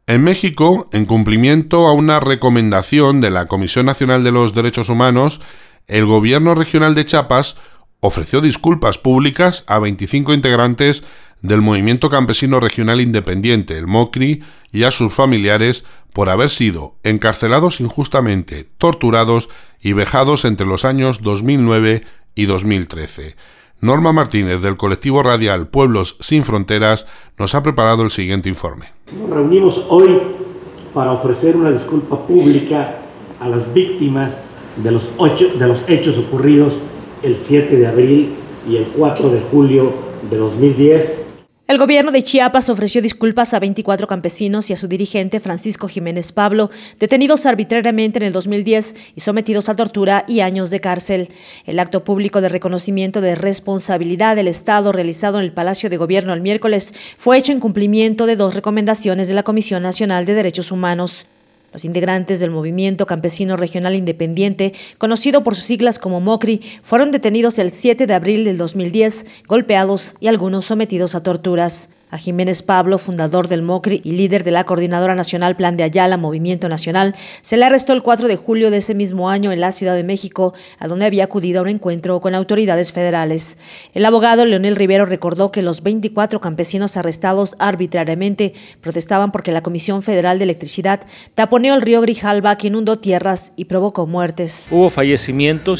En México, en cumplimiento a una recomendación de la Comisión Nacional de los Derechos Humanos, el Gobierno Regional de Chiapas ofreció disculpas públicas a 25 integrantes del Movimiento Campesino Regional Independiente, el MOCRI, y a sus familiares por haber sido encarcelados injustamente, torturados y vejados entre los años 2009 y 2013. Norma Martínez, del colectivo radial Pueblos Sin Fronteras, nos ha preparado el siguiente informe. Nos reunimos hoy para ofrecer una disculpa pública a las víctimas de los hechos ocurridos el 7 de abril y el 4 de julio de 2010. El gobierno de Chiapas ofreció disculpas a 24 campesinos y a su dirigente Francisco Jiménez Pablo, detenidos arbitrariamente en el 2010 y sometidos a tortura y años de cárcel. El acto público de reconocimiento de responsabilidad del Estado realizado en el Palacio de Gobierno el miércoles fue hecho en cumplimiento de 2 recomendaciones de la Comisión Nacional de Derechos Humanos. Los integrantes del Movimiento Campesino Regional Independiente, conocido por sus siglas como MOCRI, fueron detenidos el 7 de abril del 2010, golpeados y algunos sometidos a torturas. A Jiménez Pablo, fundador del MOCRI y líder de la Coordinadora Nacional Plan de Ayala Movimiento Nacional, se le arrestó el 4 de julio de ese mismo año en la Ciudad de México, a donde había acudido a un encuentro con autoridades federales. El abogado Leonel Rivero recordó que los 24 campesinos arrestados arbitrariamente protestaban porque la Comisión Federal de Electricidad taponeó el río Grijalva, que inundó tierras y provocó muertes. Hubo fallecimientos,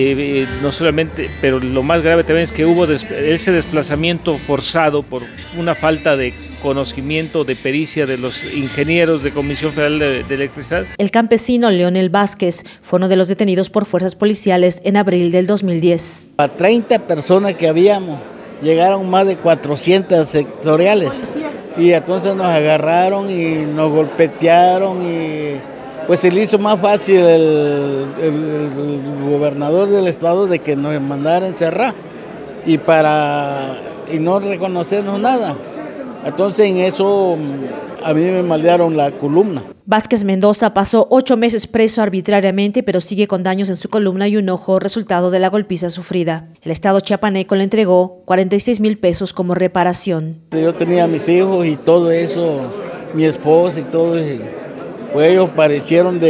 no solamente, pero lo más grave también es que hubo ese desplazamiento forzado por una falta de conocimiento, de pericia de los ingenieros de Comisión Federal de Electricidad. El campesino Leonel Vázquez fue uno de los detenidos por fuerzas policiales en abril del 2010. A 30 personas que habíamos, llegaron más de 400 sectoriales. Y entonces nos agarraron y nos golpetearon y pues se le hizo más fácil el gobernador del estado de que nos mandara a encerrar y no reconocernos nada. Entonces en eso a mí me maldearon la columna. Vázquez Mendoza pasó 8 meses preso arbitrariamente, pero sigue con daños en su columna y un ojo, resultado de la golpiza sufrida. El Estado chiapaneco le entregó 46,000 pesos como reparación. Yo tenía a mis hijos y todo eso, mi esposa y todo, y pues ellos parecieron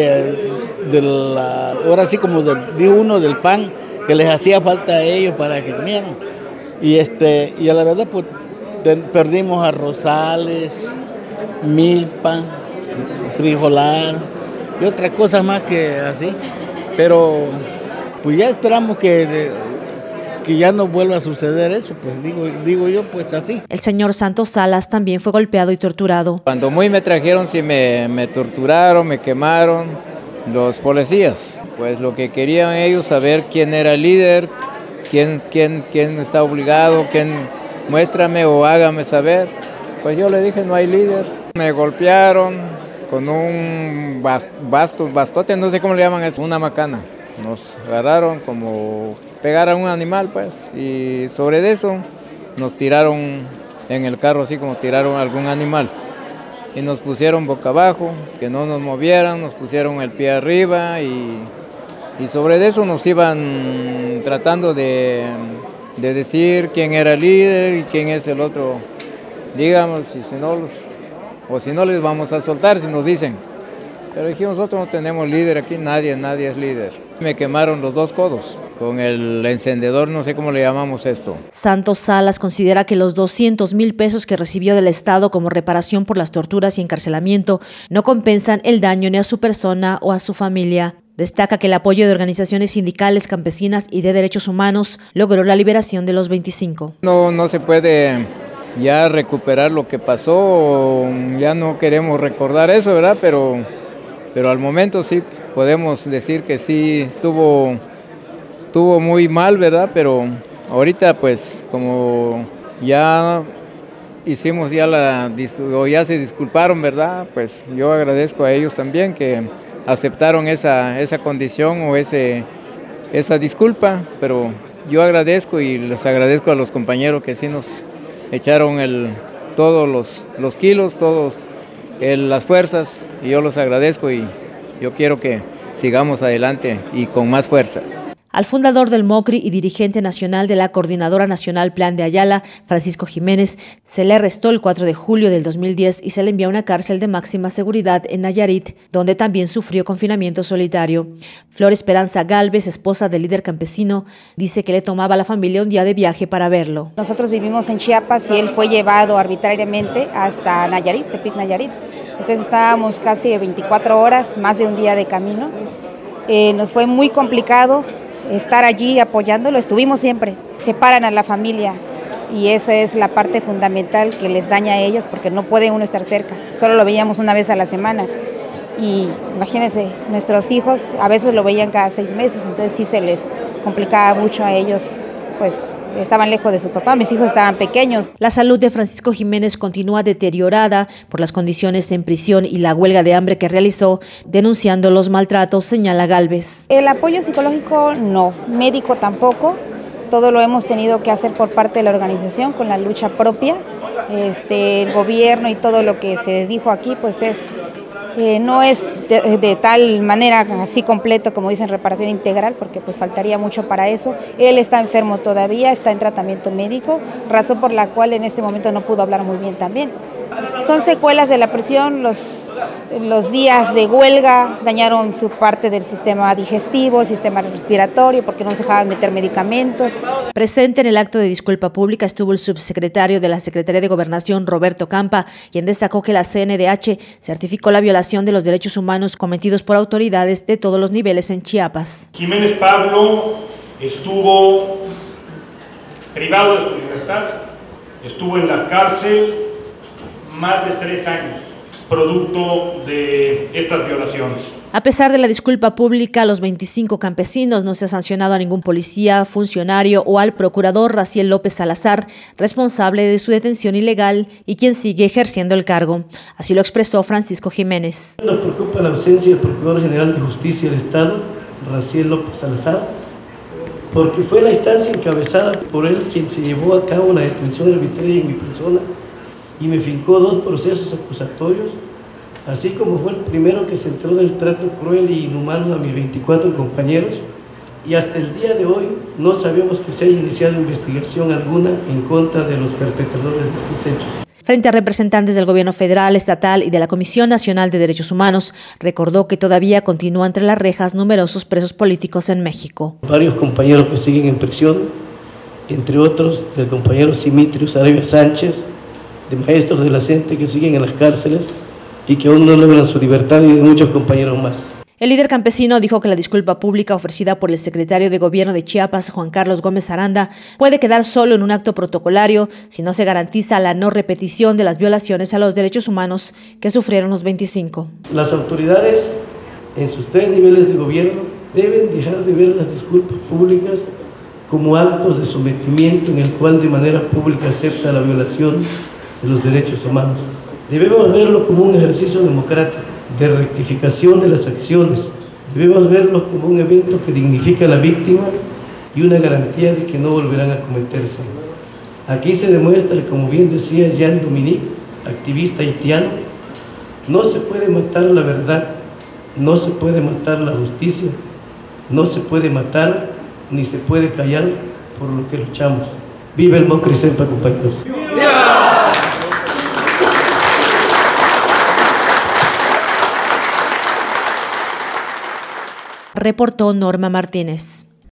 ahora sí como del pan que les hacía falta a ellos para que comieran. Y a la verdad pues perdimos a rosales, milpa, frijolar y otras cosas más que así, pero pues ya esperamos que ya no vuelva a suceder eso, pues digo yo, pues así. El señor Santos Salas también fue golpeado y torturado. Cuando me trajeron, sí me torturaron, me quemaron los policías. Pues lo que querían ellos saber quién era el líder, quién está obligado, muéstrame o hágame saber. Pues yo le dije, no hay líder. Me golpearon con un bastote, no sé cómo le llaman eso, una macana. Nos agarraron como pegar a un animal, pues, y sobre eso nos tiraron en el carro así como tiraron a algún animal. Y nos pusieron boca abajo, que no nos movieran, nos pusieron el pie arriba y sobre eso nos iban tratando de decir quién era el líder y quién es el otro, digamos, si no les vamos a soltar si nos dicen. Pero dijimos, nosotros no tenemos líder aquí, nadie es líder. Me quemaron los 2 codos con el encendedor, no sé cómo le llamamos esto. Santos Salas considera que los 200,000 pesos que recibió del Estado como reparación por las torturas y encarcelamiento no compensan el daño ni a su persona o a su familia. Destaca que el apoyo de organizaciones sindicales, campesinas y de derechos humanos logró la liberación de los 25. No se puede ya recuperar lo que pasó, ya no queremos recordar eso, ¿verdad? Pero al momento sí podemos decir que sí estuvo muy mal, ¿verdad? Pero ahorita pues como ya hicimos ya se disculparon, ¿verdad? Pues yo agradezco a ellos también que aceptaron esa condición o esa disculpa, pero yo agradezco y les agradezco a los compañeros que sí nos echaron todos los kilos, todos las fuerzas, y yo los agradezco y yo quiero que sigamos adelante y con más fuerza. Al fundador del MOCRI y dirigente nacional de la Coordinadora Nacional Plan de Ayala, Francisco Jiménez, se le arrestó el 4 de julio del 2010 y se le envió a una cárcel de máxima seguridad en Nayarit, donde también sufrió confinamiento solitario. Flor Esperanza Gálvez, esposa del líder campesino, dice que le tomaba a la familia un día de viaje para verlo. Nosotros vivimos en Chiapas y él fue llevado arbitrariamente hasta Nayarit, Tepic, Nayarit. Entonces estábamos casi 24 horas, más de un día de camino. Nos fue muy complicado estar allí apoyándolo, estuvimos siempre. Separan a la familia y esa es la parte fundamental que les daña a ellos porque no puede uno estar cerca. Solo lo veíamos una vez a la semana. Y imagínense, nuestros hijos a veces lo veían cada 6 meses, entonces sí se les complicaba mucho a ellos, pues estaban lejos de su papá, mis hijos estaban pequeños. La salud de Francisco Jiménez continúa deteriorada por las condiciones en prisión y la huelga de hambre que realizó, denunciando los maltratos, señala Gálvez. El apoyo psicológico no, médico tampoco, todo lo hemos tenido que hacer por parte de la organización con la lucha propia. El gobierno y todo lo que se dijo aquí pues no es de tal manera así completo como dicen reparación integral porque pues faltaría mucho para eso. Él está enfermo todavía, está en tratamiento médico, razón por la cual en este momento no pudo hablar muy bien también. Son secuelas de la prisión, los días de huelga dañaron su parte del sistema digestivo, sistema respiratorio, porque no se dejaban meter medicamentos. Presente en el acto de disculpa pública estuvo el subsecretario de la Secretaría de Gobernación, Roberto Campa, quien destacó que la CNDH certificó la violación de los derechos humanos cometidos por autoridades de todos los niveles en Chiapas. Jiménez Pablo estuvo privado de su libertad, estuvo en la cárcel más de 3 años, producto de estas violaciones. A pesar de la disculpa pública, a los 25 campesinos no se ha sancionado a ningún policía, funcionario o al procurador Raciel López Salazar, responsable de su detención ilegal y quien sigue ejerciendo el cargo. Así lo expresó Francisco Jiménez. Nos preocupa la ausencia del Procurador General de Justicia del Estado, Raciel López Salazar, porque fue la instancia encabezada por él quien se llevó a cabo la detención arbitraria en mi persona y me fincó 2 procesos acusatorios, así como fue el primero que se enteró del trato cruel y inhumano a mis 24 compañeros, y hasta el día de hoy no sabemos que se haya iniciado investigación alguna en contra de los perpetradores de estos hechos. Frente a representantes del gobierno federal, estatal y de la Comisión Nacional de Derechos Humanos, recordó que todavía continúan entre las rejas numerosos presos políticos en México. Varios compañeros que siguen en prisión, entre otros del compañero Simitrios Arabia Sánchez, de maestros de la CENTE que siguen en las cárceles y que aún no logran su libertad, y de muchos compañeros más. El líder campesino dijo que la disculpa pública ofrecida por el secretario de Gobierno de Chiapas, Juan Carlos Gómez Aranda, puede quedar solo en un acto protocolario si no se garantiza la no repetición de las violaciones a los derechos humanos que sufrieron los 25. Las autoridades en sus 3 niveles de gobierno deben dejar de ver las disculpas públicas como actos de sometimiento en el cual de manera pública acepta la violación de los derechos humanos. Debemos verlo como un ejercicio democrático de rectificación de las acciones. Debemos verlo como un evento que dignifica a la víctima y una garantía de que no volverán a cometerse. Aquí se demuestra, como bien decía Jean Dominique, activista haitiano, no se puede matar la verdad, no se puede matar la justicia, no se puede matar ni se puede callar por lo que luchamos. ¡Viva el MOCRI SEMPA, compañeros! Reportó Norma Martínez.